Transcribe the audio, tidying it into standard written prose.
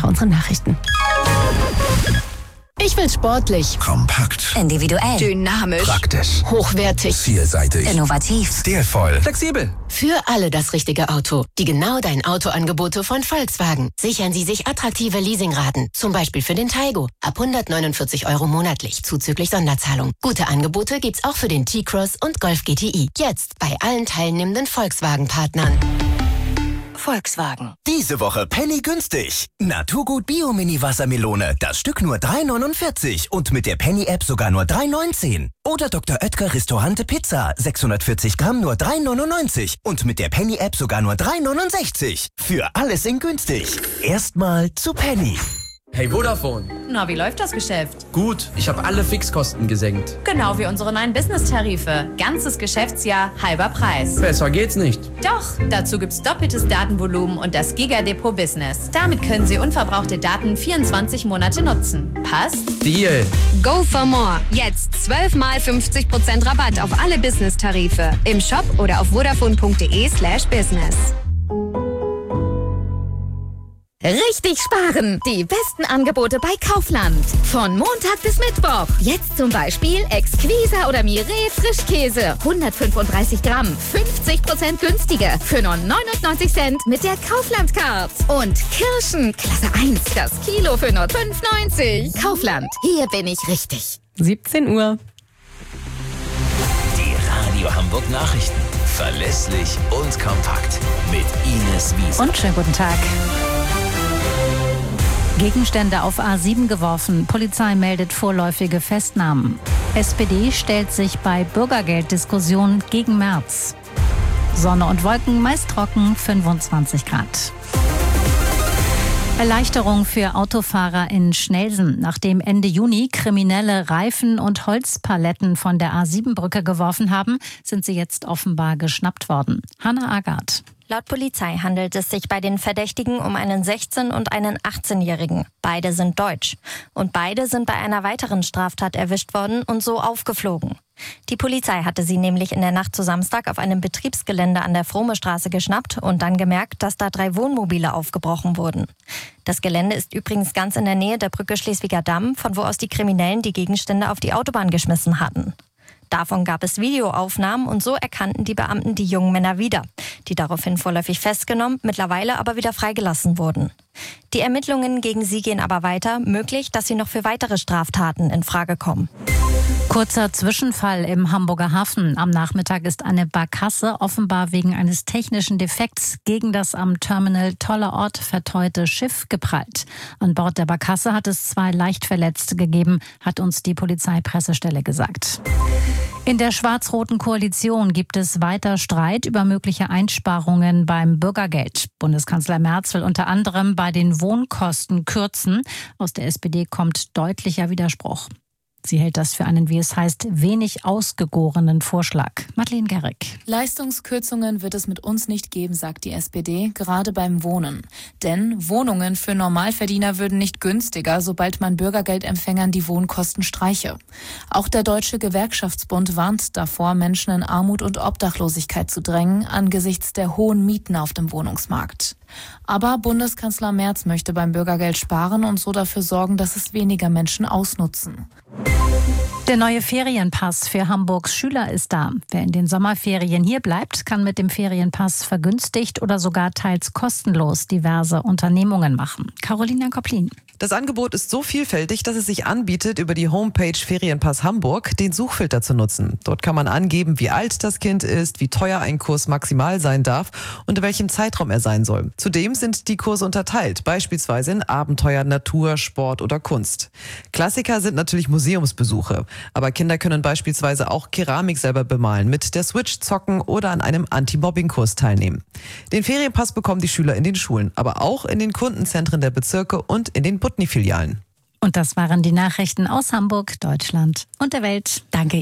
für unsere Nachrichten. Ich will sportlich, kompakt, individuell, dynamisch, praktisch, hochwertig, vielseitig, innovativ, stilvoll, flexibel. für alle das richtige Auto. Die Genau Dein Auto-Angebote von Volkswagen. Sichern Sie sich attraktive Leasingraten. Zum Beispiel für den Taygo. Ab 149 € monatlich, zuzüglich Sonderzahlung. Gute Angebote gibt's auch für den T-Cross und Golf GTI. Jetzt bei allen teilnehmenden Volkswagen-Partnern. Volkswagen. Diese Woche Penny günstig. Naturgut Bio Mini Wassermelone. Das Stück nur 3,49 und mit der Penny-App sogar nur 3,19. Oder Dr. Oetker Restaurante Pizza. 640 Gramm nur 3,99 und mit der Penny-App sogar nur 3,69. Für alles in günstig. Erstmal zu Penny. Hey Vodafone. Na, wie läuft das Geschäft? Gut, ich habe alle Fixkosten gesenkt. Genau wie unsere neuen Business-Tarife. Ganzes Geschäftsjahr, halber Preis. Besser geht's nicht. Doch, dazu gibt's doppeltes Datenvolumen und das Giga-Depot Business. Damit können Sie unverbrauchte Daten 24 Monate nutzen. Passt? Deal. Go for more. Jetzt 12 mal 50% Rabatt auf alle Business-Tarife. Im Shop oder auf vodafone.de/business. Richtig sparen! Die besten Angebote bei Kaufland. Von Montag bis Mittwoch. Jetzt zum Beispiel Exquisa oder Mireille Frischkäse. 135 Gramm. 50% günstiger. Für nur 99 Cent mit der Kaufland-Card. Und Kirschen. Klasse 1. Das Kilo für nur 5,90. Kaufland. Hier bin ich richtig. 17 Uhr. Die Radio Hamburg Nachrichten. Verlässlich und kompakt. Mit Ines Wiese. Und schönen guten Tag. Gegenstände auf A7 geworfen. Polizei meldet vorläufige Festnahmen. SPD stellt sich bei Bürgergelddiskussion gegen Merz. Sonne und Wolken, meist trocken, 25 Grad. Erleichterung für Autofahrer in Schnelsen. Nachdem Ende Juni Kriminelle Reifen und Holzpaletten von der A7-Brücke geworfen haben, sind sie jetzt offenbar geschnappt worden. Hannah Agard. Laut Polizei handelt es sich bei den Verdächtigen um einen 16- und einen 18-Jährigen. Beide sind deutsch. Und beide sind bei einer weiteren Straftat erwischt worden und so aufgeflogen. Die Polizei hatte sie nämlich in der Nacht zu Samstag auf einem Betriebsgelände an der Frohme-Straße geschnappt und dann gemerkt, dass da 3 Wohnmobile aufgebrochen wurden. Das Gelände ist übrigens ganz in der Nähe der Brücke Schleswiger Damm, von wo aus die Kriminellen die Gegenstände auf die Autobahn geschmissen hatten. Davon gab es Videoaufnahmen und so erkannten die Beamten die jungen Männer wieder, die daraufhin vorläufig festgenommen, mittlerweile aber wieder freigelassen wurden. Die Ermittlungen gegen sie gehen aber weiter, möglich, dass sie noch für weitere Straftaten in Frage kommen. Kurzer Zwischenfall im Hamburger Hafen. Am Nachmittag ist eine Barkasse offenbar wegen eines technischen Defekts gegen das am Terminal Toller Ort verteute Schiff geprallt. An Bord der Barkasse hat es 2 Leichtverletzte gegeben, hat uns die Polizeipressestelle gesagt. In der schwarz-roten Koalition gibt es weiter Streit über mögliche Einsparungen beim Bürgergeld. Bundeskanzler Merz will unter anderem bei den Wohnkosten kürzen. Aus der SPD kommt deutlicher Widerspruch. Sie hält das für einen, wie es heißt, wenig ausgegorenen Vorschlag. Madeleine Gerrick. Leistungskürzungen wird es mit uns nicht geben, sagt die SPD, gerade beim Wohnen. Denn Wohnungen für Normalverdiener würden nicht günstiger, sobald man Bürgergeldempfängern die Wohnkosten streiche. Auch der Deutsche Gewerkschaftsbund warnt davor, Menschen in Armut und Obdachlosigkeit zu drängen, angesichts der hohen Mieten auf dem Wohnungsmarkt. Aber Bundeskanzler Merz möchte beim Bürgergeld sparen und so dafür sorgen, dass es weniger Menschen ausnutzen. Der neue Ferienpass für Hamburgs Schüler ist da. Wer in den Sommerferien hier bleibt, kann mit dem Ferienpass vergünstigt oder sogar teils kostenlos diverse Unternehmungen machen. Carolina Koplin. Das Angebot ist so vielfältig, dass es sich anbietet, über die Homepage Ferienpass Hamburg den Suchfilter zu nutzen. Dort kann man angeben, wie alt das Kind ist, wie teuer ein Kurs maximal sein darf und in welchem Zeitraum er sein soll. Zudem sind die Kurse unterteilt, beispielsweise in Abenteuer, Natur, Sport oder Kunst. Klassiker sind natürlich Museumsbesuche, aber Kinder können beispielsweise auch Keramik selber bemalen, mit der Switch zocken oder an einem Anti-Mobbing-Kurs teilnehmen. Den Ferienpass bekommen die Schüler in den Schulen, aber auch in den Kundenzentren der Bezirke und in den Butni-Filialen. Und das waren die Nachrichten aus Hamburg, Deutschland und der Welt. Danke.